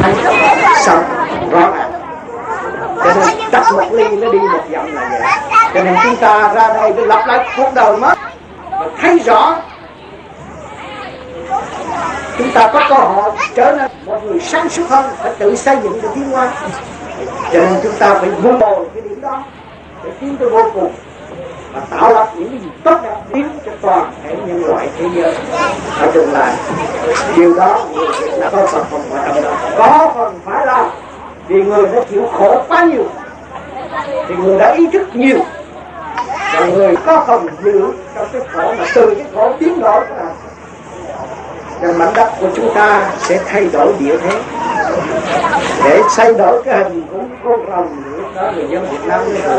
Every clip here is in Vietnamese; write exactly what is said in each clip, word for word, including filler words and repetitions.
thấy xong rõ ràng. Cho nên tắt một ly nó đi một dặm là vậy. Cho nên chúng ta ra đây để lặp lại cuộc đời mới và thấy rõ chúng ta có cơ hội trở nên một người sáng suốt hơn, phải tự xây dựng được tiến hóa. Cho nên chúng ta phải vun bồi cái điểm đó để tiến tới vô cùng và tạo lập những cái gì tốt đẹp tiến cho toàn thể nhân loại thế giới ở tương lai. Điều đó người Việt đã có phần không phải trong đó, có phần phải làm vì người đã chịu khổ quá nhiều, thì người đã ý thức nhiều và người có phần giữ trong cái khổ mà từ cái khổ tiến đổi ra. Và mảnh đất của chúng ta sẽ thay đổi địa thế để thay đổi cái hình của con rồng. Lúc đó người dân Việt Nam mới được,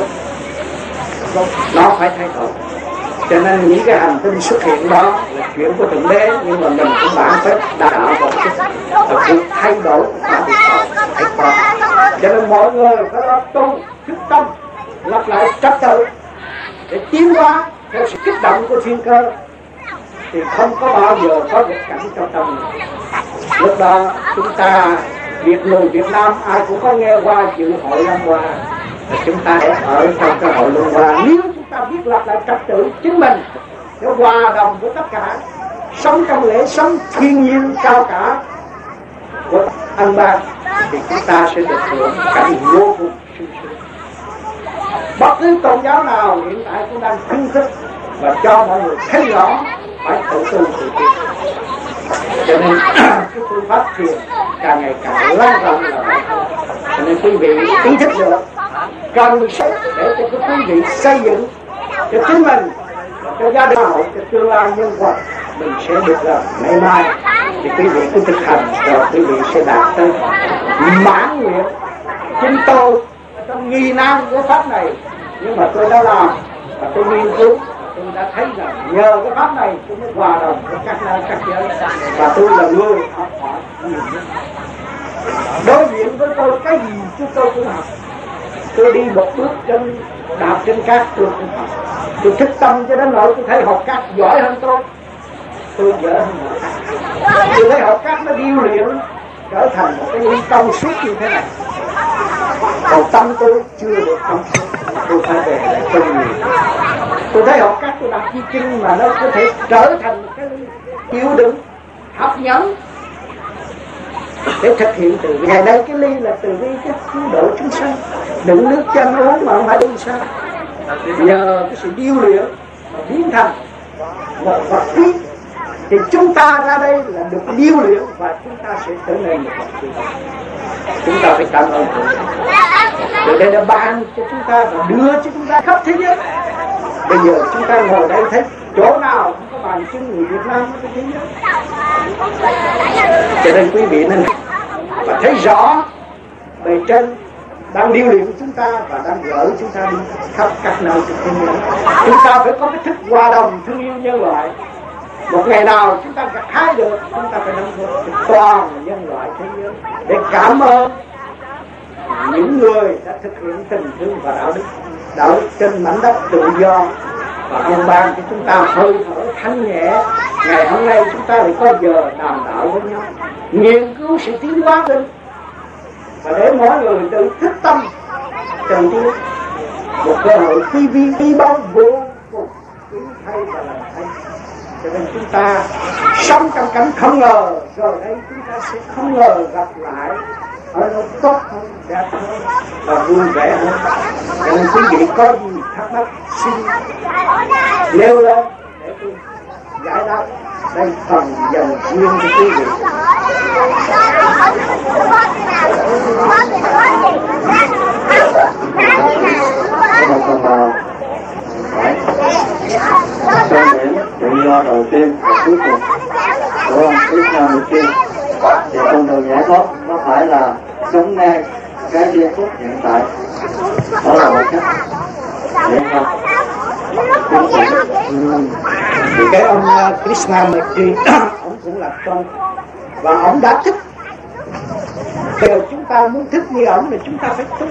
nó phải thay đổi. Cho nên những cái hành tinh xuất hiện đó là chuyện của Thượng Đế, nhưng mà mình cũng bản phép đạo một chút và việc thay đổi của cả địa cầu phải có. Cho nên mọi người phải lo tu thức tâm, lặp lại trật tự để tiến hóa theo sự kích động của thiên cơ, thì không có bao giờ có được cảnh trong tâm. Lúc đó chúng ta Việt người Việt Nam ai cũng có nghe qua dự hội Luân Hoa, chúng ta sẽ ở trong cái hội Luân Hoa. Nếu chúng ta biết lập lại trật tự chính mình để hòa đồng với tất cả, sống trong lễ sống thiên nhiên cao cả của anh ba, thì chúng ta sẽ được hưởng cảnh vô cùng sung sướng. Bất cứ tôn giáo nào hiện tại cũng đang khuyến khích và cho mọi người thấy rõ phải tự tu tự tiến. Cho nên cái phương pháp thiền càng ngày càng lan rộng là vậy. Cho nên quý vị ý thức được cần sống để cho quý vị xây dựng cho chính mình, cho gia đình, cho tương lai nhân vật mình sẽ được là ngày mai. Thì quý vị cứ thực hành rồi quý vị sẽ đạt tới mãn nguyện. Chính tôi trong nghi nan của pháp này, nhưng mà tôi đã làm và tôi nghiên cứu, tôi đã thấy rằng nhờ cái pháp này tôi mới hòa đồng với các nơi các giới, và tôi là người học hỏi nhiều nhất. Đối diện với tôi cái gì chúng tôi cũng học. Tôi đi một bước chân đạp trên cát tôi cũng học. Tôi thức tâm cho đến nỗi tôi thấy học cát giỏi hơn tôi, tôi dở hơn họ cát. Tôi thấy học cát nó điêu luyện trở thành một cái ly công suốt như thế này, còn tâm tôi chưa được công suốt, tôi phải về lại tu nhiều. Tôi thấy học cát tôi đọc chi kinh mà nó có thể trở thành một cái chịu đựng hấp nhẫn để thực hiện từ ngày nay. Cái ly là từ ly cái cứu độ chúng sanh, đựng nước cho ăn uống mà không phải đi sao. Nhờ cái sự điêu luyện mà biến thành một vật khí, thì chúng ta ra đây là được điêu luyện và chúng ta sẽ trở nên một vật khí. Chúng ta phải cảm ơn Thượng Đế đã ban cho chúng ta và đưa cho chúng ta khắp thế giới. Bây giờ chúng ta ngồi đây thấy chỗ nào cũng có bàn chân người Việt Nam trên thế giới. Cho nên quý vị nên và thấy rõ bề trên đang điêu luyện chúng ta và đang gửi chúng ta đi khắp các nơi trên thế giới. Chúng ta phải có cái thức hòa đồng thương yêu nhân loại. Một ngày nào chúng ta gặt hái được, chúng ta phải nâng vượt toàn nhân loại thế giới để cảm ơn những người đã thực hiện tình thương và đạo đức, đạo đức trên mảnh đất tự do, và ông ban cho chúng ta hơi thở thanh nhẹ. Ngày hôm nay chúng ta lại có giờ đàm đạo với nhau, nghiên cứu sự tiến hóa lên, và để mỗi người tự thức tâm trần tiến một cơ hội quý vi quý báu vô cùng quý thay và làm thay. Cho nên chúng ta sống trong cảnh không ngờ, rồi đây chúng ta sẽ không ngờ gặp lại ở nơi tốt hơn, đẹp hơn và vui vẻ hơn. Cho nên quý vị có gì thắc mắc xin nêu lên để tôi giải đáp. Đây phần dành riêng cho quý vị. Con vào hỏi sơ điểm tự do đầu tiên và cuối cùng của ông Krishna Murti, thì con đường giải thoát nó phải là sống ngay cái giây phút hiện tại. Đó là một cách để không thì cái ông Krishna Murti ông cũng là con và ông đã thức. Nếu chúng ta muốn thức như ông thì chúng ta phải tu.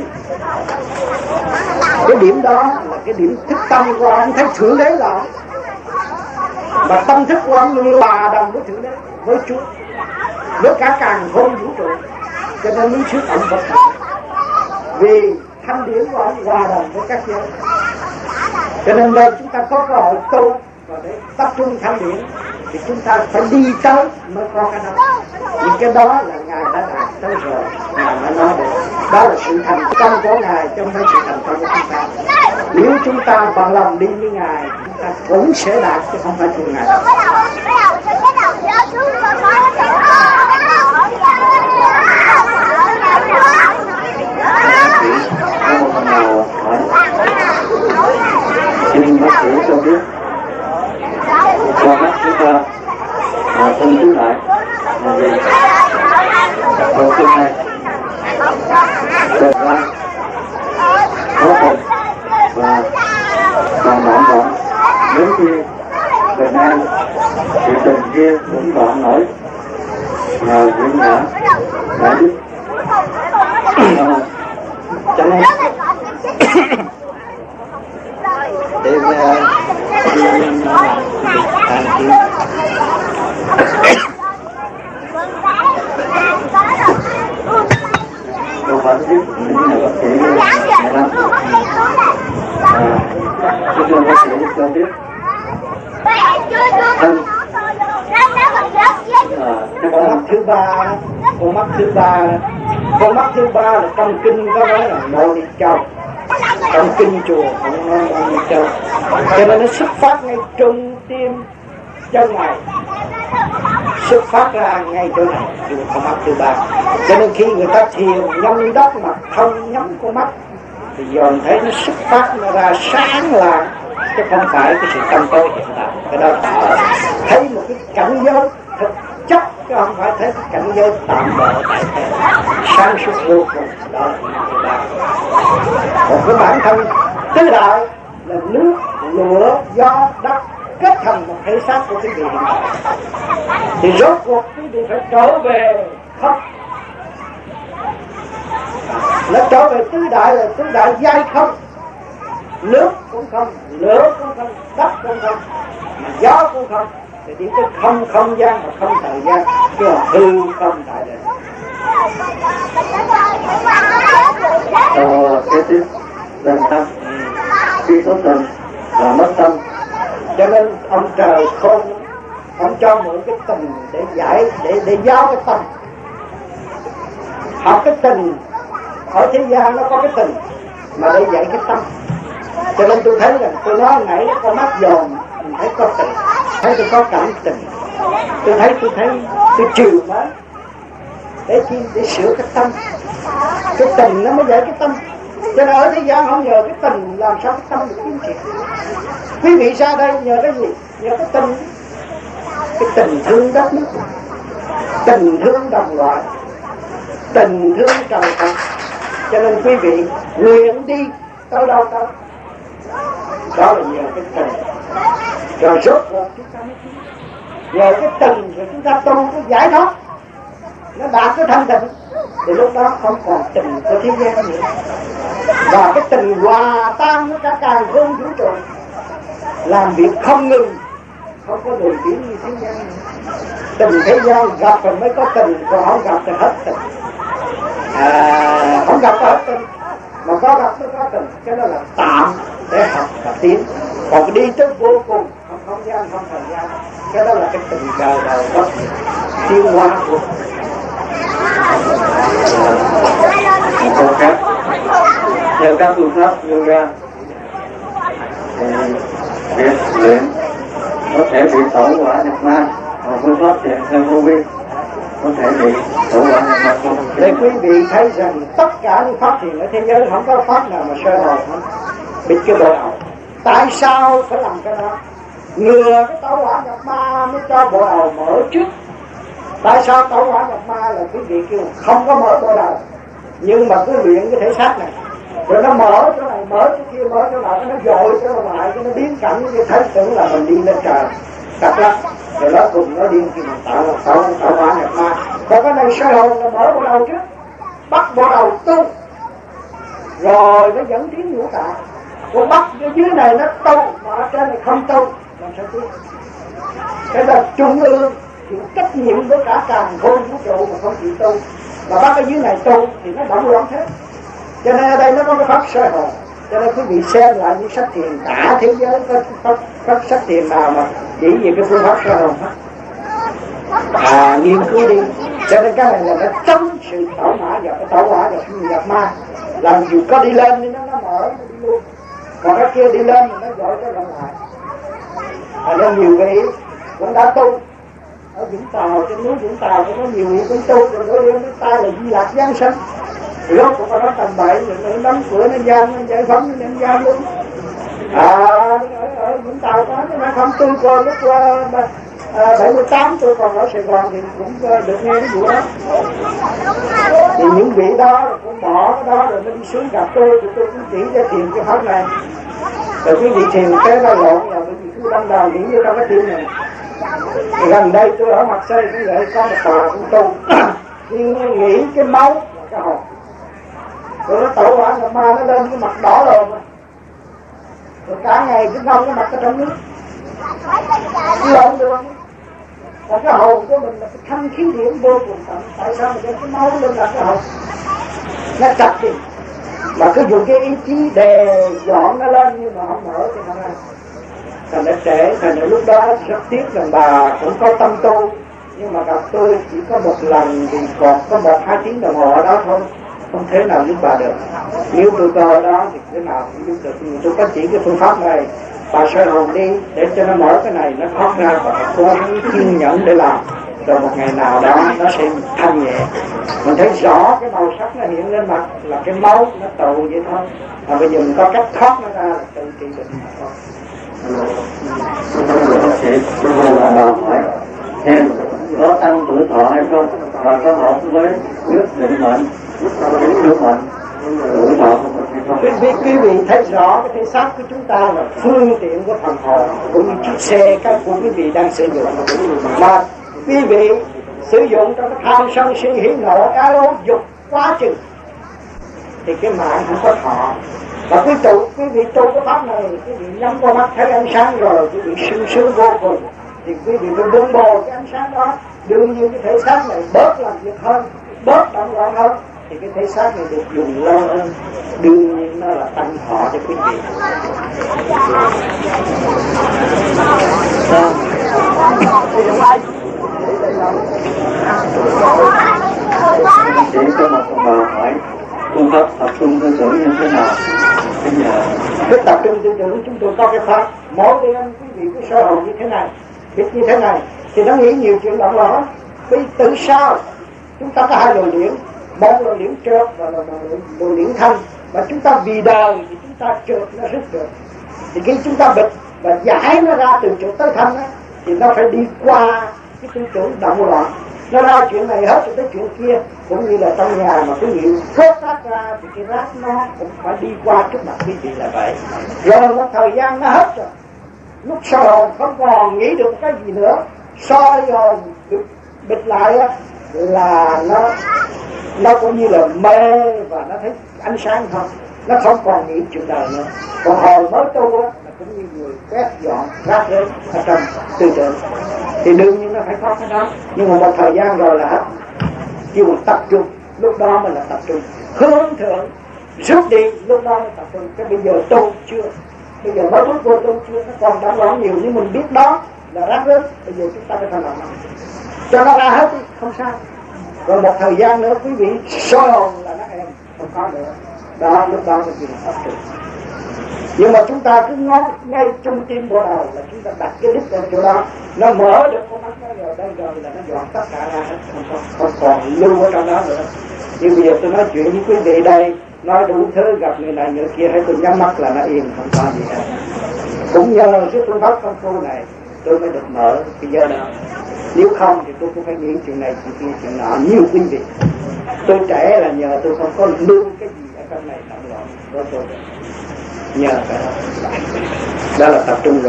Cái điểm đó là cái điểm thức tâm của ông, thấy Thượng Đế là ông, và tâm thức của ông luôn hòa đồng với Thượng Đế, với Chúa, với cả càn khôn vũ trụ. cho nên lý thuyết ông bất thành, vì thanh điển của ông hòa đồng với các giới. Cho nên đây chúng ta có cơ hội tu và để tập trung thanh điển thì chúng ta phải đi tới mới có cái đó. Những cái đó là Ngài đã đạt tới rồi, Ngài đã nói được. Đó là sự thành công của Ngài, chứ không phải sự thành công của chúng ta. Nếu chúng ta bằng lòng đi với Ngài, chúng ta cũng sẽ đạt, chứ không phải thua Ngài. Xin bác sĩ cho biết cho mắt chúng ta à, phân tích lại là gì đầu tiên này bệnh ra có bệnh và còn đoạn đoạn đến khi bệnh an thì tình kia cũng đoạn nổi nhờ những ngã đã giúp cho nên đêm nay đâu phải biết những nhà bác sĩ này lắm. Chúng tôi bác sĩ cho biết thân con mắt thứ ba, con mắt thứ ba, con mắt thứ ba là trong kinh có nói là Mô Ni Châu. Trong kinh chùa cũng nói Mô Ni Châu, cho nên nó xuất phát ngay trung tim chân này, xuất phát ra ngay chỗ này, chùa con mắt thứ ba. Cho nên khi người ta thiền nhắm đất mà không nhắm con mắt thì dồn thấy nó xuất phát nó ra sáng là, chứ không phải cái sự tâm tối hiện tại. Cái đó thấy một cái cảnh giới thực chất, chứ không phải thấy cái cảnh giới tạm bợ tại thế, sáng suốt vô cùng. Đó là thứ ba. Một cái bản thân tứ đại là nước, lửa, gió, đất kết thành một thể xác của quý vị hiện tại. Thì rốt cuộc quý vị phải trở về không. Nó trở về tứ đại là tứ đại giai không. Nước cũng không, lửa cũng không, đất cũng không, mà gió cũng không. Thì chỉ có không không gian và không thời gian, chứ là hư không tại đây. Ờ, kế tiếp lần tâm, khi có tâm là mất tâm. Cho nên ông trời khôn, ông cho mượn cái tình để giải, để để giáo cái tâm. Học cái tình ở thế gian nó có cái tình mà để dạy cái tâm. Cho nên tôi thấy rằng tôi nói nãy con mắt dòm mình thấy có tình, thấy tôi có cảm tình, tôi thấy tôi thấy tôi trừ mới để chi, để sửa cái tâm. Cái tình nó mới dạy cái tâm. Cho nên ở thế gian không nhờ cái tình làm sao cái tâm được tiến triển. Quý vị ra đây nhờ cái gì? Nhờ cái tình. Cái tình thương đất nước, tình thương đồng loại, tình thương trời Phật. Cho nên quý vị nguyện đi tới đâu tới. Đó là nhờ cái tình. Rồi rốt cuộc chúng ta mới nhờ cái tình rồi chúng ta tu cái giải thoát, nó đạt cái thanh tịnh, thì lúc đó không còn tình của thế gian nữa. Và cái tình hòa tan với cả càn khôn vũ trụ, làm việc không ngừng, không có lùi biến như thế gian nữa. Tình thế gian gặp rồi mới có tình, còn không gặp thì hết tình. À, không gặp thì hết tình, mà có gặp mới có tình. Cái đó là tạm để học và tiến. Còn đi tới vô cùng, không không gian, không thời gian, cái đó là cái tình đời đời bất diệt, tiến hóa của một câu khác. Theo các phương pháp yoga thì việc luyện có thể bị tẩu hỏa nhập ma, và phương pháp thiền theo vô vi có thể bị tẩu hỏa nhập ma không? Để quý vị thấy rằng tất cả những pháp thiền ở thế giới không có pháp nào mà sơ hồn hết, bịt cái bộ ẩu. Tại sao phải làm cái đó? Ngừa cái tẩu hỏa nhập ma mới cho bộ ẩu mở trước. Tại sao tẩu hỏa nhập ma là quý vị kêu không có mở bộ đầu, nhưng mà cứ luyện cái thể xác này, rồi nó mở chỗ này, mở chỗ kia, mở chỗ nào, nó dội chỗ lại, cái nó biến cảnh, cái thấy tưởng là mình đi lên trời, cặp lắm. Rồi nó cùng nó điên khi mình tạo tạo tạo hỏa nhập ma. Còn cái này soi hồn là mở bộ đầu trước, bắt bộ đầu tu, rồi nó dẫn tiến ngũ tạng. Còn bắt cái dưới này nó tu, mà ở trên này không tu, làm sao tiến? Cái là trung ương chịu trách nhiệm với cả càn khôn vũ trụ mà không chịu tu, mà bắt ở dưới này tu thì nó động loạn thế. Cho nên ở đây nó có cái pháp soi hồn. Cho nên quý vị xem lại những sách thiền, cả thế giới có có, có sách thiền nào mà chỉ về cái phương pháp soi hồn hết. À, nghiên cứu đi. Cho nên cái này là nó chống sự tẩu hỏa và cái tẩu hỏa và sự nhập ma. Làm dù có đi lên thì nó nó mở nó đi luôn, còn cái kia đi lên thì nó gọi cho lại lại. À, nên nhiều vị cũng đã tu ở Vũng Tàu, trên núi Vũng Tàu cũng có nhiều vị cũng tu, rồi nó lên cái tay là Di Lạc Giáng Sinh. Thì lúc cũng có nó tầm bậy, rồi nó đóng cửa nó giam, nó giải phóng nó đem giam luôn. À, ở, ở Vũng Tàu có, nó không tôi coi lúc uh, À, bảy mươi tám tôi còn ở Sài Gòn thì cũng được nghe cái vụ đó. Thì những vị đó cũng bỏ cái đó rồi mới đi xuống gặp tôi, thì tôi cũng chỉ cho thiền cái pháp này. Rồi quý vị thiền cái ra lộn rồi quý vị cứ đâm đầu nghĩ vô trong cái thiền này. Thì gần đây tôi ở mặt xây cũng vậy, có một tòa cũng tu nhưng nghĩ cái máu là cái hồn. Rồi nó tẩu hỏa mà ma nó lên cái mặt đỏ rồi mà. Rồi cả ngày cứ ngâm cái mặt ở trong nước. Lộn được. Và cái hồn của mình là cái thanh khí điển vô cùng tận. Tại sao mình đem cái máu lên là cái hồn? Nó chặt đi. Mà cứ dùng cái ý chí đè dọn nó lên nhưng mà không mở thì nó ra. Thành nó trễ, thành lúc đó rất tiếc rằng bà cũng có tâm tu. Nhưng mà gặp tôi chỉ có một lần thì còn có một hai tiếng đồng hồ ở đó thôi. Không thể nào giúp bà được. Nếu tôi có ở đó thì thế nào cũng giúp được. Nhưng tôi có chỉ cái phương pháp này. Bà soi hồn đi để cho nó mở cái này, nó thoát ra và cố gắng kiên nhẫn để làm. Rồi một ngày nào đó nó sẽ thanh nhẹ. Mình thấy rõ cái màu sắc nó hiện lên mặt là cái máu nó tụ vậy thôi. Mà bây giờ mình có cách thoát nó ra là tự trị được mà thôi. Bác sĩ, bà hỏi thêm có tăng tuổi thọ hay không và có hợp với nước định mệnh, nước mệnh tuổi thọ không? Quý vị, quý vị thấy rõ cái thể xác của chúng ta là phương tiện của thần hồn, cũng như chiếc xe các của quý vị đang sử dụng. Mà quý vị sử dụng trong cái tham sân si hỉ nộ alo dục quá chừng thì cái mạng không có thọ. Và quý tụ quý vị tu cái pháp này, quý vị nhắm qua mắt thấy ánh sáng rồi, quý vị sung sướng vô cùng, thì quý vị phải vun bồi cái ánh sáng đó. Đương nhiên cái thể xác này bớt làm việc hơn, bớt động loạn hơn, thì cái thể xác này được dùng lâu hơn. Đương nhiên nó là tăng thọ cho quý vị. Chỉ có một bà hỏi phương pháp tập trung tư tưởng như thế nào? Bây giờ cái tập trung tư tưởng chúng tôi có cái pháp mỗi đêm quý vị cứ soi hồn như thế này, biết như thế này thì nó nghĩ nhiều chuyện động loạn. Vì từ sau chúng ta có hai đồ điển, một đồ điển trượt và một đồ điển thanh. Và chúng ta vì đời thì chúng ta trượt nó rất trượt. Thì khi chúng ta bịch và giải nó ra từ trượt tới thanh á, thì nó phải đi qua cái tư tưởng động loạn. Nó ra chuyện này hết rồi tới chuyện kia. Cũng như là trong nhà mà quý vị phớt rác ra thì cái rác nó cũng phải đi qua trước mặt quý vị là vậy. Rồi một thời gian nó hết rồi, lúc soi hồn không còn nghĩ được cái gì nữa, soi hồn bịch lại á là nó nó cũng như là mê và nó thấy ánh sáng thôi, nó không còn nghĩ chuyện đời nữa. Còn hồi mới tu á là cũng như người quét dọn rác rưởi ở trong tư tưởng thì đương nhiên nó phải có cái đó. Nhưng mà một thời gian rồi là hết, kêu mà tập trung, lúc đó mới là tập trung hướng thượng, rút đi lúc đó mới tập trung. Cái bây giờ tu chưa, bây giờ mới bước vô tu chưa, nó còn động loạn nhiều, nhưng mình biết đó là rác rưởi, bây giờ chúng ta phải làm nó cho nó ra hết đi, không sao. Rồi một thời gian nữa quý vị soi hồn là nó em không có nữa, đó lúc đó mình chỉ là tập trung. Nhưng mà chúng ta cứ ngó ngay trung tim bộ đầu là chúng ta đặt cái đích ở chỗ đó, nó mở được con mắt nó rồi, đây rồi là nó dọn tất cả ra hết, không, không, không còn lưu ở trong đó nữa. Nhưng bây giờ tôi nói chuyện với quý vị đây, nói đủ thứ, gặp người này người kia, hay tôi nhắm mắt là nó yên, không có gì hết. Cũng nhờ cái phương pháp công phu này tôi mới được mở cái giờ đó. Nếu không thì tôi cũng phải nghĩ chuyện này chuyện kia chuyện nọ nhiều quý vị. Tôi trẻ là nhờ tôi không có lưu cái gì ở trong này động loạn đó tôi được. Nhờ cái đó. Đó là tập trung rồi.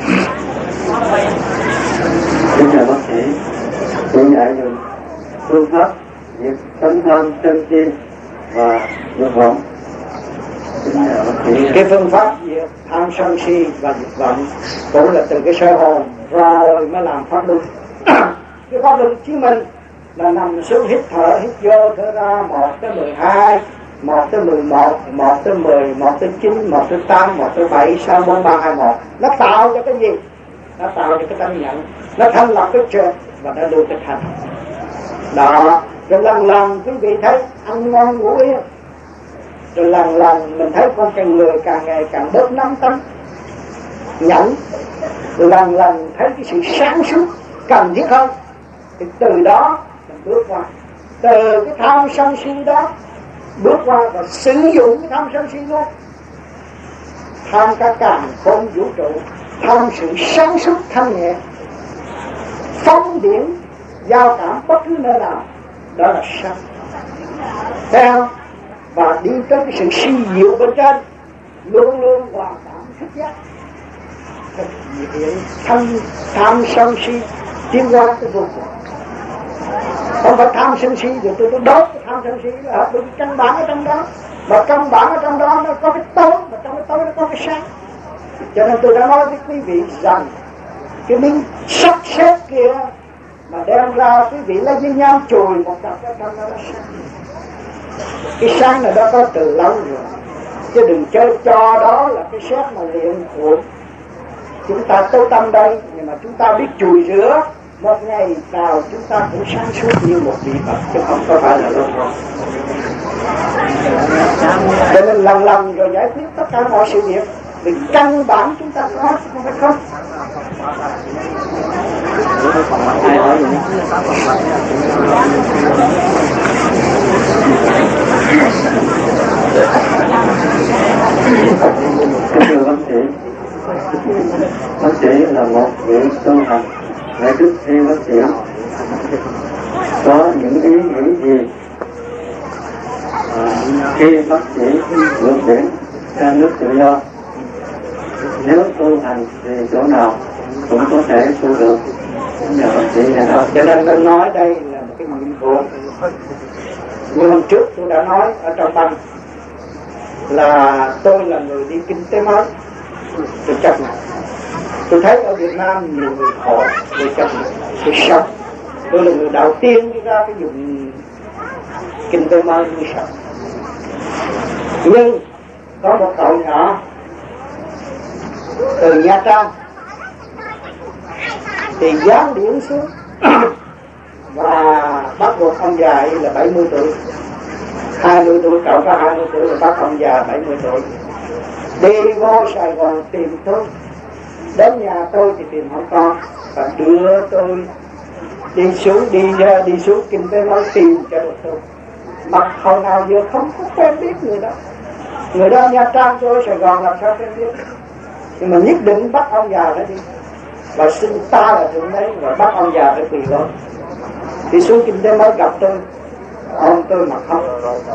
Kính chào bác sĩ, tôi dạy dùng phương pháp việc tấn thân chân tim và dục vọng. Cái phương pháp diệt tham sân si và dục vọng cũng là từ cái soi hồn rồi mới làm pháp luân. Cái pháp luân chứng minh là nằm xuống hít thở, hít vô thở ra, một tới mười hai, một tới mười một, một tới mười, một tới chín, một tới tám, một tới bảy, sáu, bốn, ba, hai, một. Nó tạo cho cái gì? Nó tạo cho cái tâm nhận, nó thanh lọc cái trượt và nó đưa cái thanh. Đó, rồi lần lần quý vị thấy ăn ngon ngủ yên, rồi lần lần mình thấy con càng người càng ngày càng bớt nắm tâm nhẫn, lần lần thấy cái sự sáng suốt cần thiết hơn, thì từ đó mình bước qua, từ cái tham sân si đó bước qua và sử dụng cái tham sân si luôn, tham cả càn khôn vũ trụ, tham sự sáng suốt thanh nhẹ, phóng điển giao cảm bất cứ nơi nào, đó là sáng. Thấy không? Và đi tới cái sự suy diệu bên trên, luôn luôn hòa cảm thức giác, thực hiện tham tham sân si tiến hóa tới vô cùng. Không phải tham sân si rồi tôi tôi đốt cái tham sân si là bởi vì căn bản ở trong đó, mà căn bản ở trong đó nó có cái tối, mà trong cái tối nó có cái sáng. Cho nên tôi đã nói với quý vị rằng cái miếng sắt sét kia mà đem ra quý vị lấy với nhau chùi một cặp cái trong đó nó sáng. Cái sáng này đã có từ lâu rồi, chứ đừng chơi cho đó là cái sét mà liền thuộc. Chúng ta tối tâm đây, nhưng mà chúng ta biết chùi rửa, một ngày nào chúng ta cũng sáng suốt như một vị Phật, chứ không có phải là lâu rồi. Cho nên lần lần rồi giải quyết tất cả mọi sự việc, vì căn bản chúng ta có, chứ không phải không. Ai hỏi gì? Kính thưa bác sĩ, bác sĩ là một vị tu hành, vậy trước khi bác sĩ có những ý nghĩ gì à, khi bác sĩ vượt biển ra nước tự do? Nếu tu hành thì chỗ nào cũng có thể tu được. Nhờ bác sĩ này đó. Cho nên tôi nói đây là một cái nhiệm vụ. Như hôm trước tôi đã nói ở trong băng là tôi là người đi kinh tế mới, tôi chấp nhận. Tôi thấy ở Việt Nam nhiều người khổ, tôi chấp nhận, tôi sống. Tôi là người đầu tiên đi ra cái vùng kinh tế mới tôi sống. Nhưng có một cậu nhỏ từ Nha Trang thì dán điển xuống và bắt buộc ông già là bảy mươi tuổi, hai mươi tuổi, cậu có hai mươi tuổi là bắt ông già bảy mươi tuổi đi vô Sài Gòn tìm tôi. Đến nhà tôi thì tìm không con, và đưa tôi đi xuống đi ra đi xuống kinh tế nói tìm cho được tôi. Mặt hồi nào giờ không có quen biết người đó, người đó Nha Trang tôi Sài Gòn làm sao quen biết, nhưng mà nhất định bắt ông già phải đi và xin ta là thượng đế, và bắt ông già phải quỳ gối. Đi xuống kinh tế mới gặp tôi, ông tôi mặt khóc,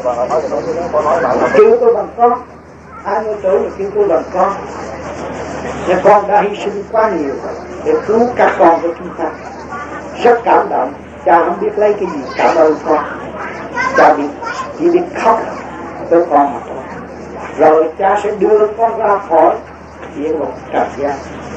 kêu tôi bằng con, hai mươi tuổi mà kêu tôi bằng con. Và con đã hy sinh quá nhiều để cứu các con của chúng ta, rất cảm động. Cha không biết lấy cái gì cảm ơn con, cha biết, chỉ biết khóc với con mà thôi. Rồi cha sẽ đưa con ra khỏi địa ngục trần gian.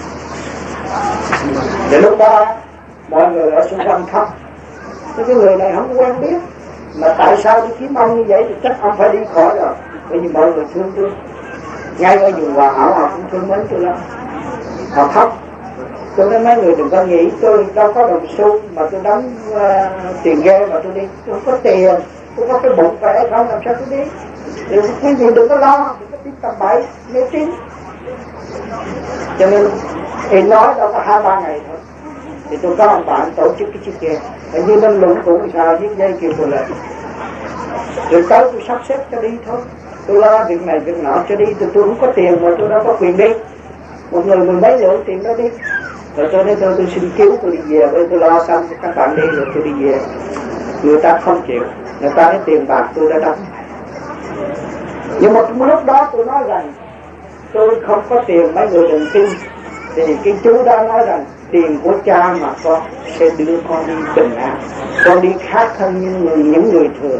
Để lúc đó mọi người ở xung quanh khóc, cái người này không quen biết, mà tại sao đi kiếm ông như vậy thì chắc ông phải đi khỏi rồi. Bởi vì mọi người thương tôi, ngay ở vùng Hòa Hảo họ cũng thương mến tôi lắm, họ khóc. Tôi nói mấy người đừng có nghĩ tôi đâu có đồng xu mà tôi đóng uh, tiền ghê mà tôi đi, tôi không có tiền, tôi có cái bụng khỏe không làm sao tôi đi. Thì quý vị đừng có lo, đừng có tin tầm bậy mê tín. Cho nên thì nói đâu có hai ba ngày thôi thì tôi có ông bạn tổ chức cái chiếc ghe, tại vì bên lũng cũng sao chiếc dây kêu tôi lại, rồi tới tôi sắp xếp cho đi thôi. Tôi lo việc này việc nọ cho đi, tôi, tôi không có tiền mà tôi đâu có quyền đi. Một người mười mấy lượng tiền đó đi, rồi tôi nói tôi, tôi xin cứu tôi đi về, rồi tôi lo xong các bạn đi rồi tôi đi về. Người ta không chịu, người ta nói tiền bạc tôi đã đóng. Nhưng một lúc đó tôi nói rằng tôi không có tiền, mấy người đừng tin. Thì cái chú đó nói rằng tiền của cha mà con sẽ đưa con đi bình an, con đi khác hơn những người, những người thường.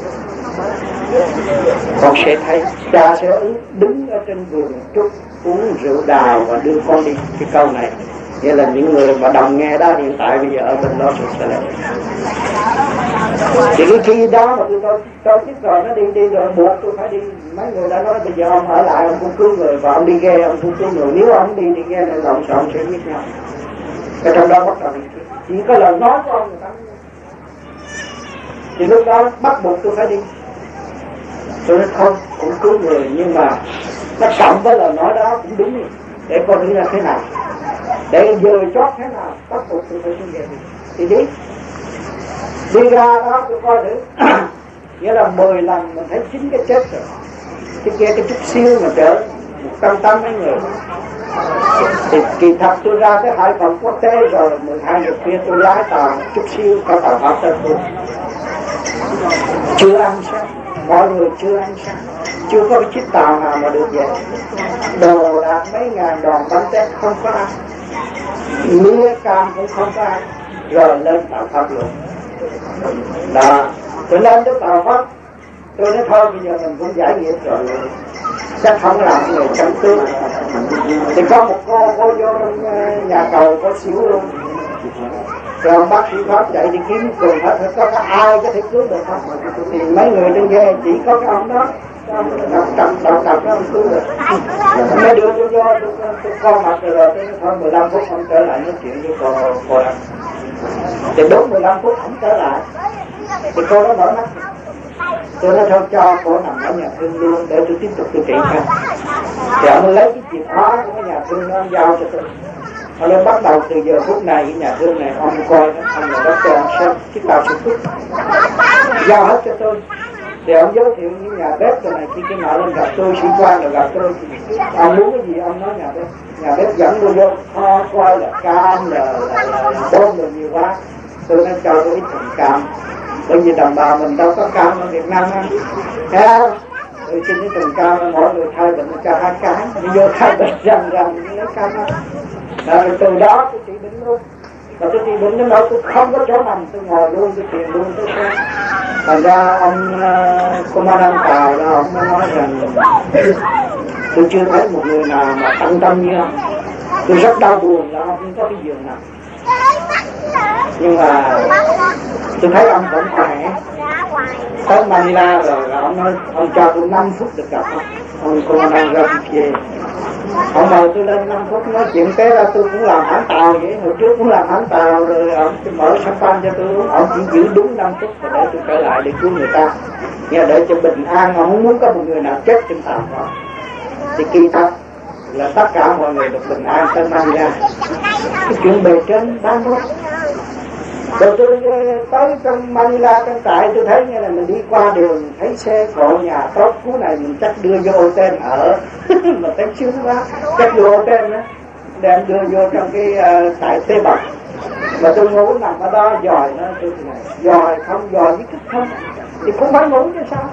Con sẽ thấy cha sẽ đứng ở trên vườn trúc uống rượu đào và đưa con đi. Cái câu này nghĩa là những người mà đồng nghe đó hiện tại bây giờ ở bên đó sẽ làm. Thì cái khi đó mà tôi tôi tôi biết rồi nó đi đi rồi buộc tôi phải đi. Mấy người đã nói bây giờ ông ở lại ông cũng cứu người và ông đi ghe ông cũng cứu người, nếu ông đi đi ghe này lộn xộn sẽ giết nhau. Cái trong đó bắt đầu chỉ có lời nói của ông người ta. Thì lúc đó bắt buộc tôi phải đi. Tôi nói thôi cũng cứu người nhưng mà nó cộng với lời nói đó cũng đúng để coi thử ra thế nào, để vừa chót thế nào bắt buộc tôi phải xuống ghe đi. Thì đi đi ra đó tôi coi thử nghĩa là mười lần mình thấy chín cái chết rồi, cái kia cái chút siêu mà trở một trăm tám mấy người. Thì kỳ thật tôi ra tới Hải Phòng quốc tế rồi, mười hai giờ khuya tôi lái tàu chút siêu có tàu pháp tới tôi chưa ăn sáng, mọi người chưa ăn sáng, chưa có cái chiếc tàu nào mà được vậy. Đồ đạc mấy ngàn đòn bánh tét không có ăn, mía cam cũng không có ăn, rồi lên tàu pháp luôn. Đó, tôi lên tới tàu pháp, tôi nói thôi bây giờ mình cũng giải nghiệp rồi, chắc không làm người chăm cứu. Thì có một cô cô vô trong nhà cầu có xỉu luôn. Rồi ông bác sĩ pháp chạy đi kiếm cùng hết, có có ai có thể cứu được không? Thì mấy người trên ghe chỉ có cái ông đó, đọc cặp đọc cặp đó ông cứu được. Mấy đứa tôi vô tôi, tôi co mặt rồi rồi tôi nói thôi mười lăm phút ông trở lại nói chuyện với cô cô anh. Thì đúng mười lăm phút ông trở lại thì cô đó mở mắt. Tôi nói thôi cho cô nằm ở nhà thương luôn để tôi tiếp tục tôi trị nha. Thì ông lấy cái chìa khóa của cái nhà thương nó giao cho tôi. Ông nói bắt đầu từ giờ phút này cái nhà thương này ông coi nó, ông là doctor ông xem chiếc tàu sẽ thuốc giao hết cho tôi. Thì ông giới thiệu những nhà bếp rồi này khi cái nọ lên gặp tôi, sĩ quan rồi gặp tôi. Ông muốn cái gì ông nói nhà bếp. Nhà bếp dẫn tôi vô kho coi là cam là bông rồi nhiều quá. Tôi nói cho tôi ít thùng cam. Bởi vì đồng bào mình đâu có cam ở Việt Nam á. Thấy không? Tôi xin cái thùng cam mỗi người thay bệnh cho hai cái. Đi vô thay bệnh rầm rầm lấy cam á. Rồi từ đó tôi trị bệnh luôn. Và tôi trị bệnh đến nỗi tôi không có chỗ nằm, tôi ngồi luôn, tôi tiền luôn tới xe. Thành ra ông uh, công an tàu đó, ông mới nói rằng tôi chưa thấy một người nào mà tận tâm như ông. Tôi rất đau buồn là ông không có cái giường nào. Nhưng mà tôi thấy ông vẫn khỏe. Tới Manila rồi là ông nói ông cho tôi năm phút được gặp ông. Ông công an ra về. Ông mời tôi lên năm phút nói chuyện, té ra tôi cũng làm hãng tàu vậy. Hồi trước cũng làm hãng tàu rồi ông mở champagne cho tôi uống. Ông chỉ giữ đúng năm phút rồi để tôi trở lại để cứu người ta. Nghe để cho bình an, ông không muốn có một người nào chết trên tàu đó. Thì kỳ thật là tất cả mọi người được bình an tới Manila. Cái chuyện bề trên đáng lắm. Rồi tôi tới trong Manila trong trại tôi thấy như là mình đi qua đường thấy xe cộ nhà tốt cú này mình chắc đưa vô hotel ở mà thấy sướng quá, chắc vô hotel đó đem đưa vô trong cái uh, trại Tây Bắc. Mà tôi ngủ nằm ở đó dòi nó tôi này dòi không dòi với kích không thì cũng phải ngủ chứ sao.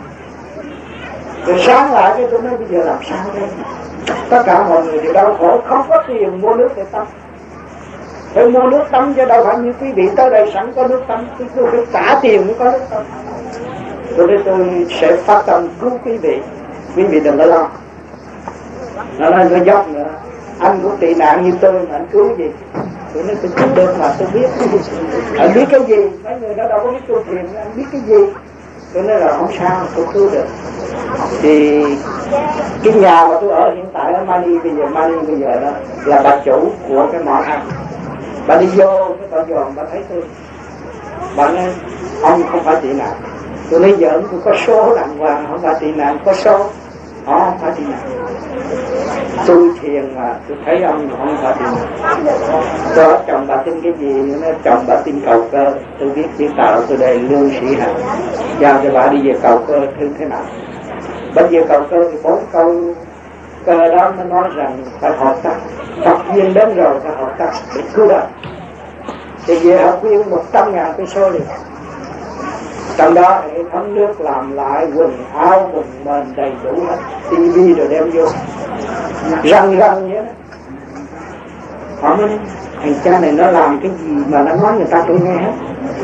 Rồi sáng lại cái tôi nói bây giờ làm sao đây, tất cả mọi người thì đau khổ không có tiền mua nước để tắm. Phải mua nước tắm chứ đâu phải như quý vị tới đây sẵn có nước tắm, tôi phải trả tiền mới có nước tắm. Tôi nói tôi sẽ phát tâm cứu quý vị, quý vị đừng có lo. Nó nói tôi dốc nữa, anh cũng tị nạn như tôi mà anh cứu gì? Tôi nói tôi cứu được mà tôi biết. Anh biết cái gì? Mấy người đó đâu có biết tu thiền, anh biết cái gì? Tôi nói là không sao, tôi cứu được. Thì cái nhà mà tôi ở hiện tại ở Mali bây giờ, Mali bây giờ đó là bà chủ của cái món ăn. Bà đi vô cái tòa giòn bà thấy tôi, bà nói ông không phải tị nạn. Tôi nói giờ tôi có số đàng hoàng, không phải tị nạn, có số họ không phải tị nạn. Tôi thiền mà tôi thấy ông không phải tị nạn. Đó chồng bà tin cái gì nữa, chồng bà tin cầu cơ. Tôi biết chỉ tạo tôi đây lương sĩ hạng, giao cho bà đi về cầu cơ thương thế nào. Bà về cầu cơ thì bốn câu cơ đó nó nói rằng phải hợp tác, Phật viên đến rồi phải hợp tác để cứu đời. Thì về học viên một trăm ngàn cây số liền. Trong đó hệ thống nước làm lại, quần áo quần mền đầy đủ hết, tivi rồi đem vô răng răng vậy đó. Họ mới thằng cha này nó làm cái gì mà nó nói người ta tôi nghe hết.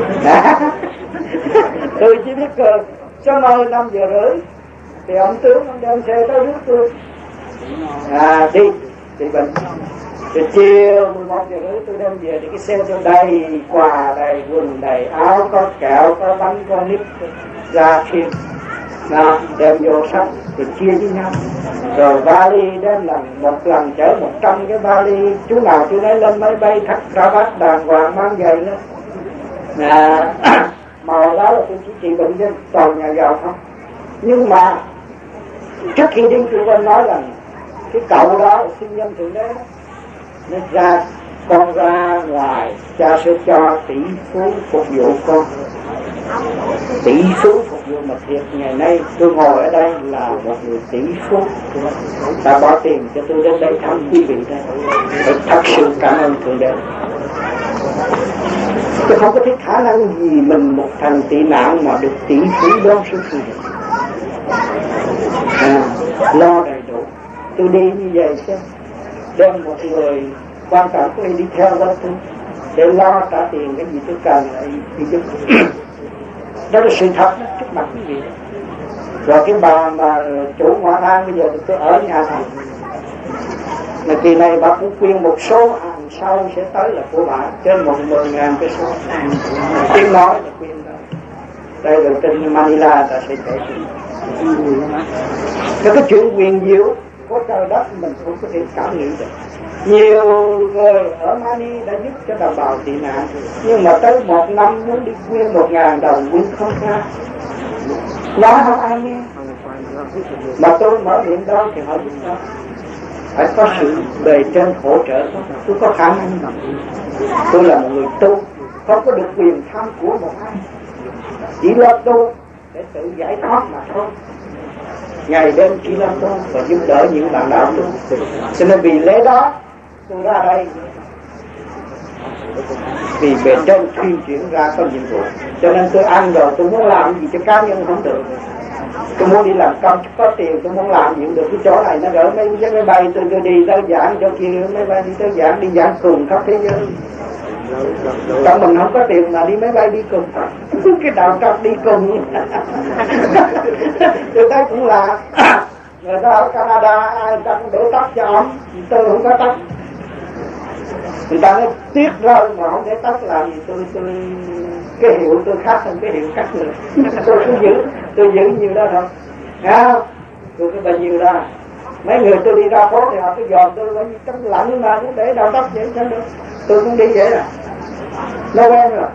Tôi chỉ biết cờ sớm ơi năm giờ rưỡi thì ông tướng ông đem xe tới rước tôi à đi đi bệnh. Rồi chiều mười một giờ rưỡi tôi đem về thì cái xe tôi đầy quà, đầy quần, đầy áo, có kẹo, có bánh, có nếp ra thêm. Đó, đem vô sách thì chia với nhau. Rồi vali đem lần một lần chở một trăm cái vali, chú nào chú lấy lên máy bay thắt ra bát đàng hoàng mang giày lên. À, màu đó là tôi chỉ trị bệnh nhân toàn nhà giàu không. Nhưng mà trước khi đi tôi vẫn nói rằng cái cậu đó sinh nhân thượng đế đó, nó ra con ra ngoài cha sẽ cho tỷ phú phục vụ con. Tỷ phú phục vụ mà thiệt, ngày nay tôi ngồi ở đây là một người tỷ phú, ta bỏ tiền cho tôi đến đây thăm quý vị đây, tôi thật sự cảm ơn thượng đế. Tôi không có thấy khả năng gì mình một thằng tị nạn mà được tỷ phú đón số phi được. À, lo đầy đủ. Tôi đi như vậy chứ, đem một người quan trọng của đi theo đó tôi để lo trả tiền cái gì tôi cần lại đi giúp. Đó là sự thật đó, trước mặt quý vị. Rồi cái bà mà chủ ngoại thang bây giờ thì tôi ở nhà thằng mà kỳ này bà cũng khuyên một số hàng sau sẽ tới là của bà trên một mười ngàn cái số tiếng nói là khuyên đó. Đây là trên Manila ta sẽ kể chuyện cái chuyện quyền diệu của trời đất mình cũng có thể cảm nghĩ được. Nhiều người ở Mani đã giúp cho đồng bào tị nạn, nhưng mà tới một năm muốn đi quyên một ngàn đồng quyên không ra, nói không ai nghe. Mà tôi mở miệng đó thì họ giúp đó. Phải có sự bề trên hỗ trợ đó. Tôi có khả năng đó. Tôi là một người tu, không có được quyền tham của một ai, chỉ lo tu để tự giải thoát mà thôi. Ngày đêm chỉ lo tu và giúp đỡ những bạn đạo tu. Cho nên vì lẽ đó tôi ra đây, vì bề trên thuyên chuyển ra có nhiệm vụ, cho nên tôi ăn rồi tôi muốn làm gì cho cá nhân không được. Tôi muốn đi làm công có tiền, tôi muốn làm gì được. Cái chỗ này nó gỡ mấy chiếc máy bay tôi, tôi đi tới giảng, chỗ kia máy bay đi tới giảng, đi giảng cùng khắp thế giới. Trong mình không có tiền mà đi máy bay đi cùng cái đạo trọc đi cùng. Tôi thấy cũng là người ta ở Canada ai người ta cũng đổ tóc cho ông, tôi không có tóc. Người ta nói tiếc rồi mà không để tóc làm gì. Tôi, tôi cái hiệu tôi khác hơn cái hiệu khác nữa. Tôi cứ giữ tôi giữ nhiều đó thôi, nghe không? Tôi cứ bao nhiêu đó. Mấy người tôi đi ra phố thì họ cứ dòm tôi bao nhiêu trong lạnh mà cũng để đầu tóc vậy sao được. Tôi cũng đi vậy rồi, nó quen rồi.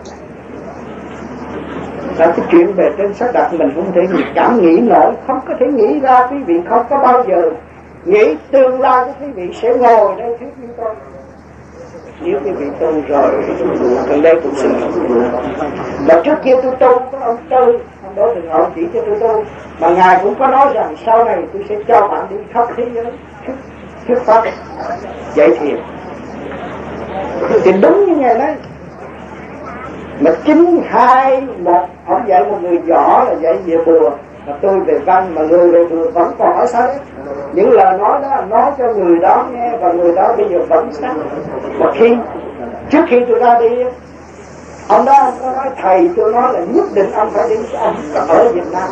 Là cái chuyện về trên xác đặt mình không thể cảm nghĩ nổi, không có thể nghĩ ra. Quý vị không có bao giờ nghĩ tương lai của quý vị sẽ ngồi đây thuyết với tôi. Nếu quý vị tu rồi, gần đây cũng xin mà trước kia tôi tu, có ông Tư, ông Đỗ Đình Hậu chỉ cho tôi tu, mà Ngài cũng có nói rằng sau này tôi sẽ cho bạn đi khắp thế giới thuyết pháp dạy thiền. Thì đúng như Ngài nói. Mà chính hai một, ông dạy một người võ là dạy về bùa, mà tôi về văn, mà người về bùa vẫn còn hỏi sao đấy. Những lời nói đó nói cho người đó nghe, và người đó bây giờ vẫn xác. Mà khi trước khi tôi ra đi, ông đó ông có nói thầy tôi nói là nhất định ông phải đi, ông ở Việt Nam.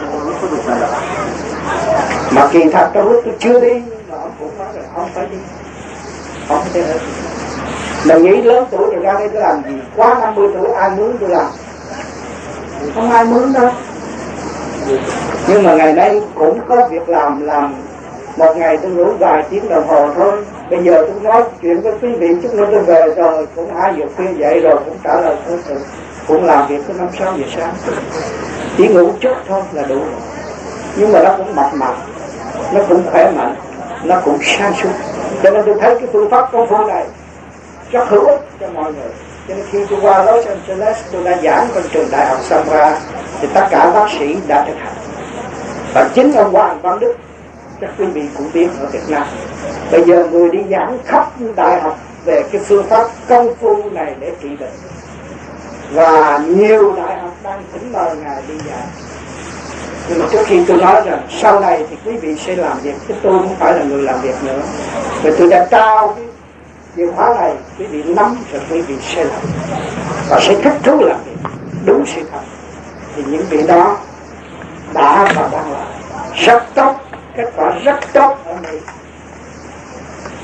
Mà kỳ thật trong lúc tôi chưa đi, mà ông cũng nói là ông phải đi, ông phải ở. Mà nghĩ lớn tuổi thì ra đây tôi làm gì? Quá năm mươi tuổi ai muốn tôi làm? Không ai muốn đâu. Nhưng mà ngày nay cũng có việc làm, làm một ngày tôi ngủ vài tiếng đồng hồ thôi. Bây giờ tôi nói chuyện với quý vị chút nữa tôi về rồi, cũng hai giờ khuya dậy rồi cũng trả lời thôi, cũng làm việc tới năm sáu giờ sáng. Chỉ ngủ chút thôi là đủ. Nhưng mà nó cũng mập mạp, nó cũng khỏe mạnh, nó cũng sáng suốt. Cho nên tôi thấy cái phương pháp công phu này rất hữu ích cho mọi người. Cho nên khi tôi qua Los Angeles, tôi đã giảng trong trường đại học Samra, thì tất cả bác sĩ đã thực hành. Và chính ông Hoàng Văn Đức, chắc quý vị cũng biết ở Việt Nam, bây giờ người đi giảng khắp đại học về cái phương pháp công phu này để trị bệnh. Và nhiều đại học đang thỉnh mời Ngài đi giảng. Nhưng mà trước khi tôi nói rằng sau này thì quý vị sẽ làm việc, chứ tôi không phải là người làm việc nữa. Và tôi đã trao cái chìa khóa này, quý vị nắm rồi quý vị sẽ làm và sẽ thích thú làm việc đúng sự thật. Thì những vị đó đã và đang làm rất tốt, kết quả rất tốt ở đây.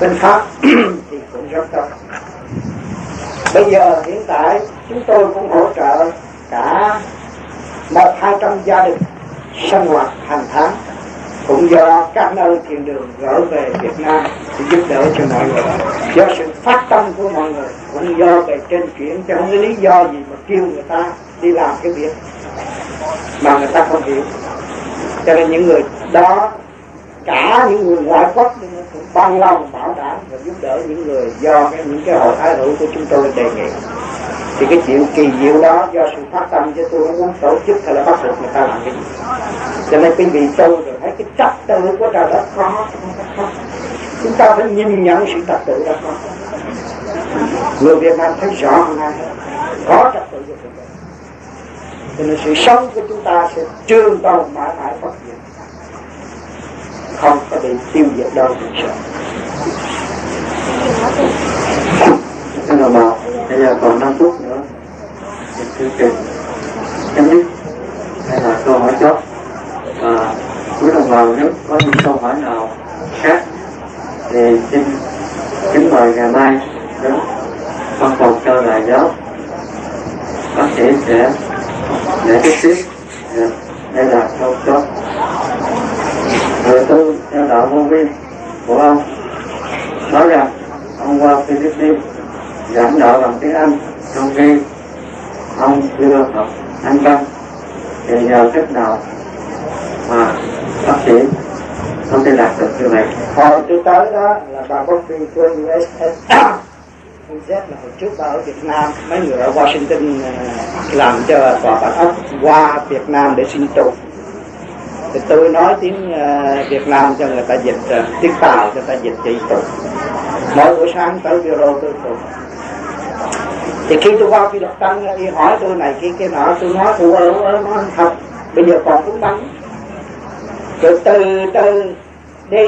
bên Pháp thì cũng rất tốt. Bây giờ hiện tại chúng tôi cũng hỗ trợ cả một hai trăm gia đình sinh hoạt hàng tháng, cũng do các nơi thiền đường gửi về Việt Nam để giúp đỡ cho mọi người, do sự phát tâm của mọi người, cũng do về trên chuyển, cho không có lý do gì mà kêu người ta đi làm cái việc mà người ta không hiểu. Cho nên những người đó, cả những người ngoại quốc cũng ban lòng bảo đảm và giúp đỡ những người do cái, những cái hội thái hữu của chúng tôi đề nghị. Thì cái chuyện kỳ diệu đó do sự phát tâm, chứ tôi không muốn tổ chức hay là bắt buộc người ta làm cái gì. Cho nên quý vị tôi rồi thấy cái trật tự của trời đất có, chúng ta phải nhìn nhận sự trật tự đó có. Người Việt Nam thấy rõ hơn ai hết, có trật tự của trời đất. Cho nên sự sống của chúng ta sẽ trường tồn mãi mãi phát triển, không có bị tiêu diệt đâu cũng sợ. Thưa đồng bào, bây giờ còn năm phút nữa thì chương trình chấm dứt, hay là câu hỏi chốt. À, quý đồng bào nếu có những câu hỏi nào khác thì xin kính mời ngày mai đến văn phòng cho đại giáo, bác sĩ sẽ giải thích tiếp. Đây là câu chốt. Người tu theo đạo vô vi của ông nói rằng ông qua Philippines giảng đạo bằng tiếng Anh, trong khi ông chưa học Anh văn, thì nhờ cách nào mà bác sĩ không thể đạt được như vậy? Hồi tôi tới đó là bà bác sĩ của u ét ét u Z là hồi trước bà ở Việt Nam, mấy người ở Washington làm cho tòa bạch ốc qua Việt Nam để xin tu. Thì tôi nói tiếng uh, Việt Nam cho người ta dịch, uh, tiếng Tàu cho người ta dịch chỉ tu. Mỗi buổi sáng tới bureau tôi tu. Thì khi tôi qua Phi Luật Tân đi hỏi tôi này kia kia nọ, tôi nói tôi ơ ơ nói thật, bây giờ còn cũng bắn. Rồi từ từ đi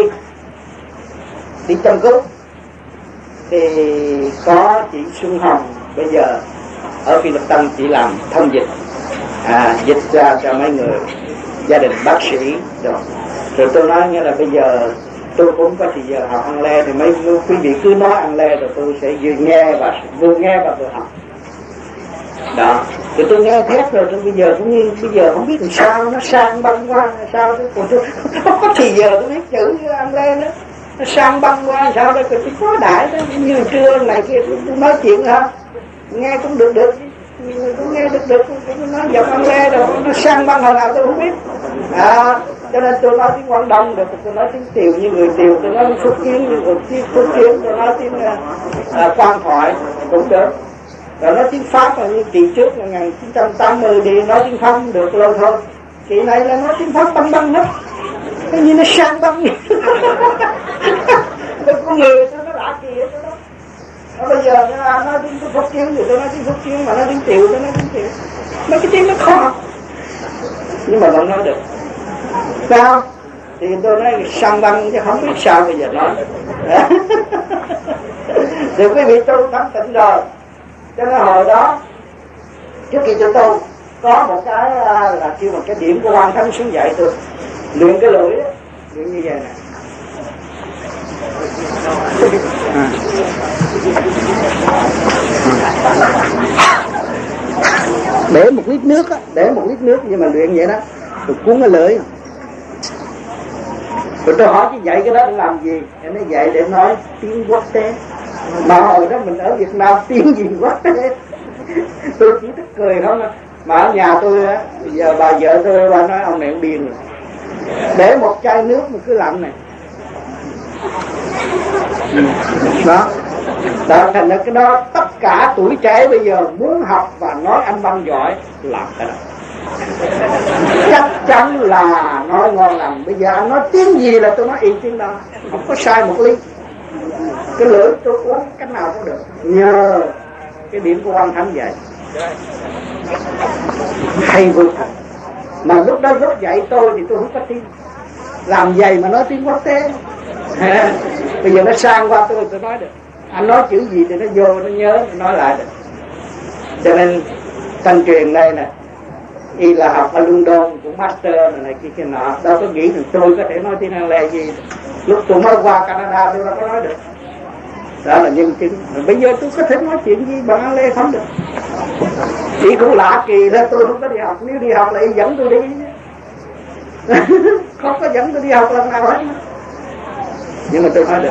đi chăm cứu thì có chị Xuân Hồng bây giờ ở Phi Luật Tân chỉ làm thông dịch, à, dịch ra cho mấy người gia đình bác sĩ rồi. Rồi tôi nói nghĩa là bây giờ tôi cũng có thì giờ học ăn le, thì mấy quý vị cứ nói ăn le rồi tôi sẽ vừa nghe và vừa nghe và vừa học đó. Thì tôi nghe thét rồi, tôi bây giờ cũng như bây giờ không biết làm sao, nó sang băng qua sao đó, còn tôi không có thì giờ tôi biết chữ ăn le nữa, nó sang băng qua sao đây, tôi có đại đó, như trưa này kia tôi nói chuyện ha, nghe cũng được được, cũng nghe được được, cũng nói giọng ăn le rồi nó sang băng hồi nào tôi không biết. À, cho nên tôi nói tiếng Quảng Đông được, tôi nói tiếng Tiều như người Tiều, tôi nói tiếng Phúc Kiến như người Phúc Kiến, tôi nói tiếng uh, Quan Thoại cũng được. Rồi nói tiếng Pháp là như kỳ trước là một nghìn chín trăm tám mươi đi nói tiếng Pháp không được lâu thôi. Kỳ này là nói tiếng Pháp băng băng hết, cái như nó sang băng. Tôi có người tôi nó lạ kỳ hết đó. Nó bây giờ nó nói tiếng Phúc Kiến thì tôi nói tiếng Phúc Kiến, mà nói tiếng Tiều tôi nói tiếng Tiều. Mấy cái tiếng nó khó nhưng mà vẫn nói được. Sao? Thì tôi nói sang băng chứ không biết sao bây giờ nói. Thì quý vị tu thấm tịnh rồi. Cho nên hồi đó trước khi tôi tu có một cái là kêu một cái điểm của Quan Thánh xuống dạy tôi luyện cái lưỡi đó, luyện như vậy nè. À. Để một lít nước á, để một lít nước nhưng mà luyện vậy đó, tôi cuốn cái lưỡi. Rồi tôi hỏi chứ dạy cái đó để làm gì? Thì nó dạy để nói tiếng quốc tế. Mà hồi đó mình ở Việt Nam tiếng gì quốc tế. Tôi chỉ tức cười không á. Mà ở nhà tôi á, giờ bà vợ tôi bà nói ông này ông điên rồi. Để một chai nước mà cứ làm này. Đó. Đó thành ra cái đó tất cả tuổi trẻ bây giờ muốn học và nói anh văn giỏi làm cái đó. Chắc chắn là nói ngon lành. Bây giờ anh nói tiếng gì là tôi nói y tiếng đó, không có sai một ly. Cái lưỡi tôi uống cách nào cũng được, nhờ cái điểm của Quan Thánh dạy hay vô thật. Mà lúc đó lúc dạy tôi thì tôi không có tin, làm vậy mà nói tiếng quốc tế. Bây giờ nó sang qua tôi tôi nói được, anh nói chữ gì thì nó vô nó nhớ nó nói lại được. Cho nên thanh truyền đây nè, y là học ở London cũng master này, này kia kia nọ, đâu có nghĩ rằng tôi có thể nói tiếng Anh lè gì. Lúc tôi mới qua Canada tôi đâu có nói được, đó là nhân chứng. Rồi bây giờ tôi có thể nói chuyện gì bằng A Lê không được. Chỉ cũng lạ kỳ là tôi không có đi học, nếu đi học lại dẫn tôi đi. Không có dẫn tôi đi học lần nào hết. Nhưng mà tôi nói được.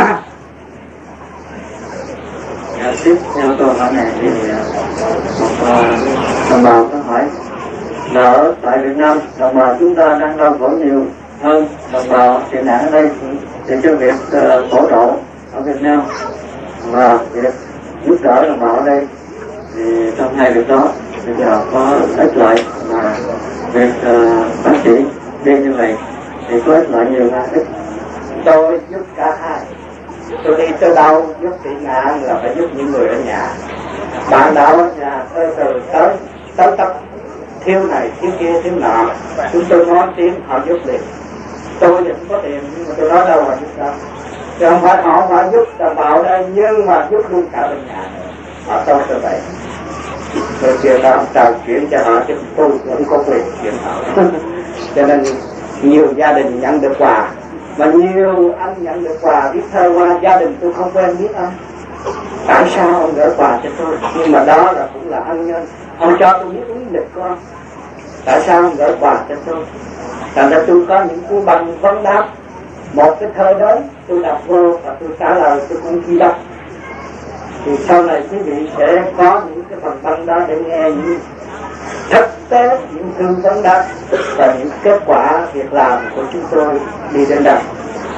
Dạ, tiếp theo câu hỏi này thì một đồng bào có hỏi là ở tại Việt Nam đồng bào chúng ta đang đau khổ nhiều hơn đồng bào tị nạn ở đây, thì cái việc uh, phổ độ ở Việt Nam và việc giúp đỡ đồng bào ở đây thì trong hai việc đó bây giờ có ích lợi, mà việc uh, bác sĩ đi như vậy thì có ích lợi nhiều hơn ít. Tôi giúp cả hai. Tôi đi tới đâu giúp tị nạn là phải giúp những người ở nhà. Bạn nào ở nhà tới từ tới tới tập thiếu này thiếu kia thiếu nọ, chúng tôi nói tiếng họ giúp liền. Tôi thì không có tiền nhưng mà tôi nói đâu mà giúp đâu. Chứ không phải họ phải giúp đồng bào đây, nhưng mà giúp luôn cả bên nhà nữa. Họ tốt như vậy. Tôi chưa làm trao chuyển cho họ, chứ tôi vẫn có quyền chuyển họ. Cho nên nhiều gia đình nhận được quà, mà nhiều anh nhận được quà biết thơ qua gia đình tôi không quen biết ông. Tại sao ông gửi quà cho tôi? Nhưng mà đó là cũng là ân nhân. Ông cho tôi biết lý lịch của ông. Tại sao ông gửi quà cho tôi? Thành ra tôi có những cuốn băng vấn đáp. Một cái thơ đấy tôi đọc vô và tôi trả lời, tôi cũng ghi đọc. Thì sau này quý vị sẽ có những cái phần băng đó để nghe những thực tế, những thư vấn đáp và những kết quả việc làm của chúng tôi đi đến đâu.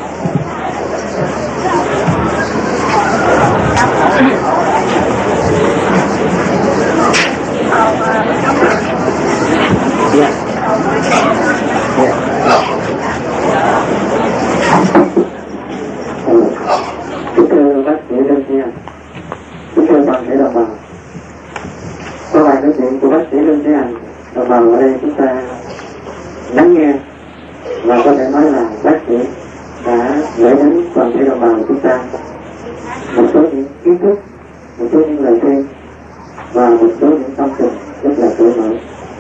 Yeah. Yeah. Kính thưa bác sĩ Lương Thiên, kính thưa toàn thể đồng bào, qua bài nói chuyện của bác sĩ Lương Thiên, đồng bào ở đây chúng ta lắng nghe và có thể nói là bác sĩ đã gửi đến toàn thể đồng bào của chúng ta một số những kiến thức, một số những lời khuyên và một số những tâm tình rất là cởi mở.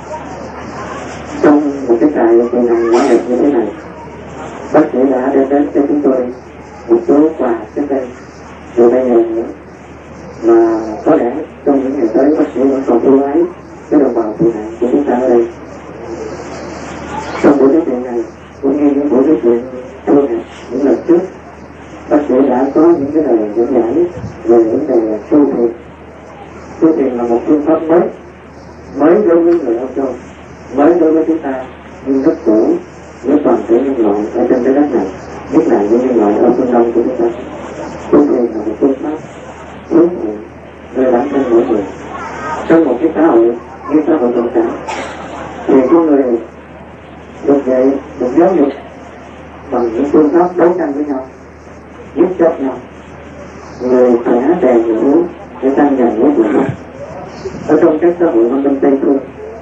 Trong một cái trại tị nạn nhỏ hẹp như thế này, bác sĩ đã đem đến cho chúng tôi một số quà trước đây, rồi bây giờ nữa, mà có lẽ trong những ngày tới bác sĩ vẫn còn ưu ái với đồng bào tị nạn của chúng ta ở đây. Trong buổi nói chuyện này cũng như những buổi nói chuyện thưa này những lần trước, bác sĩ đã có những cái lời giảng giải về vấn đề tu thiền. Tu thiền là một phương pháp mới, mới đối với người Âu Châu, mới đối với chúng ta, nhưng rất cũ với toàn thể nhân loại ở trên trái đất này, nhất là những nhân loại ở phương Đông của chúng ta. Tu thiền là một phương pháp hướng thiện về bản thân mỗi người. Trong một cái xã hội như xã hội cộng sản thì con người được dạy, được giáo dục bằng những phương pháp đấu tranh với nhau, giết chết nhau, người khỏe đèn người yếu để tăng dần với người khác. Ở trong các xã hội văn minh Tây phương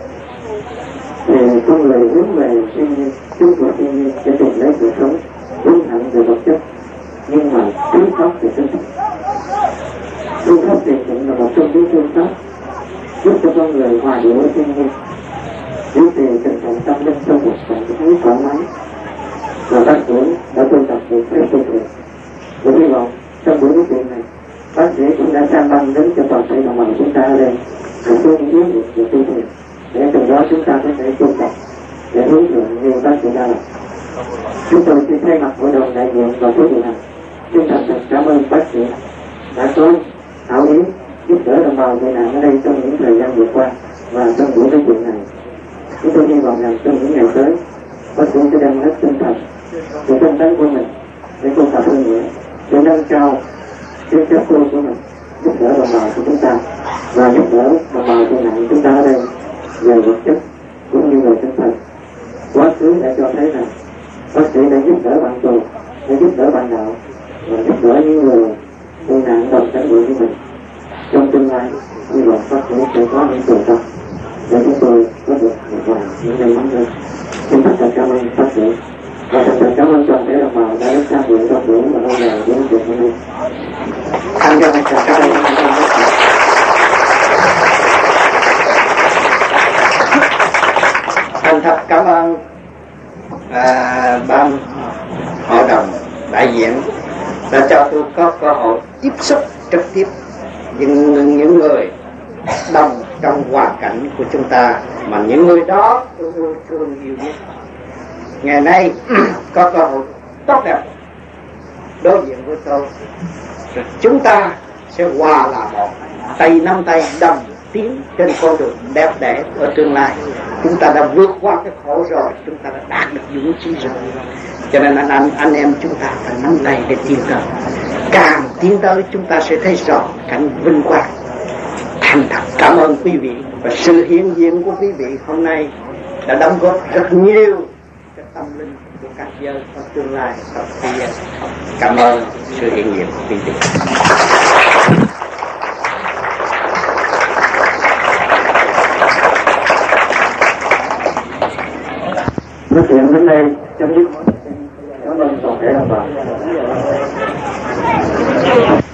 thì con người hướng về thiên nhiên, cứu của thiên nhiên để tìm lấy cuộc sống, vững hạnh về vật chất, nhưng mà thiếu sót về tinh thần. Phương pháp thiền định là một trong những phương pháp giúp cho con người hòa điệu với thiên nhiên, duy trì tình trạng tâm linh trong một trạng thái thoải mái. Và bác sĩ đã tu tập được phép tu thiền. Và hy vọng trong buổi nói chuyện này, bác sĩ cũng đã sang băng đến cho toàn thể đồng bào chúng ta ở đây một số những yếu việc về tu thiền, để từ đó chúng ta có thể tu tập để hướng dẫn như bác sĩ đã làm. Chúng tôi xin thay mặt hội đồng đại diện và quý vị này chân thành thật cảm ơn bác sĩ đã có hảo ý giúp đỡ đồng bào tị nạn ở đây trong những thời gian vừa qua và trong buổi nói chuyện này. Chúng tôi hy vọng rằng trong những ngày tới, bác sĩ sẽ đem hết tinh thần sự tinh tấn của mình để tu tập hơn nữa, để nâng cao cái chất tu của mình, giúp đỡ đồng bào của chúng ta và giúp đỡ đồng bào tị nạn chúng ta ở đây về vật chất cũng như về tinh thần. Quá khứ đã cho thấy rằng bác sĩ đã giúp đỡ bạn tù, đã giúp đỡ bạn đạo và giúp đỡ những người tị nạn đồng cảnh ngộ với mình. Trong tương lai, hy vọng bác sĩ sẽ có những trường tập để chúng tôi có được một vài những may mắn hơn. Xin thật thật cảm ơn bác sĩ và thật thật cảm ơn toàn thể đồng bào đã đến tham dự trong buổi và lâu dài với việc hôm nay. Anh cho mình cảm ơn. Thành thật cảm ơn à, ban hội đồng đại diện đã cho tôi có cơ hội tiếp xúc trực tiếp những những người đồng trong hoàn cảnh của chúng ta, mà những người đó tôi yêu thương yêu nhất. Ngày nay có cơ hội tốt đẹp đối diện với tôi, rồi chúng ta sẽ hòa là một, tay nắm tay đồng tiến trên con đường đẹp đẽ ở tương lai. Chúng ta đã vượt qua cái khổ rồi, chúng ta đã đạt được dũng chí rồi, cho nên anh anh, anh em chúng ta phải nắm tay để tiến tới. Càng tiến tới chúng ta sẽ thấy rõ cảnh vinh quang. Thành thật cảm ơn quý vị, và sự hiện diện của quý vị hôm nay đã đóng góp rất nhiều cái tâm linh của các giới trong tương lai. Cảm ơn sự hiện diện của quý vị. nói chuyện đến đây chấm dứt. Cảm ơn toàn thể ông bà.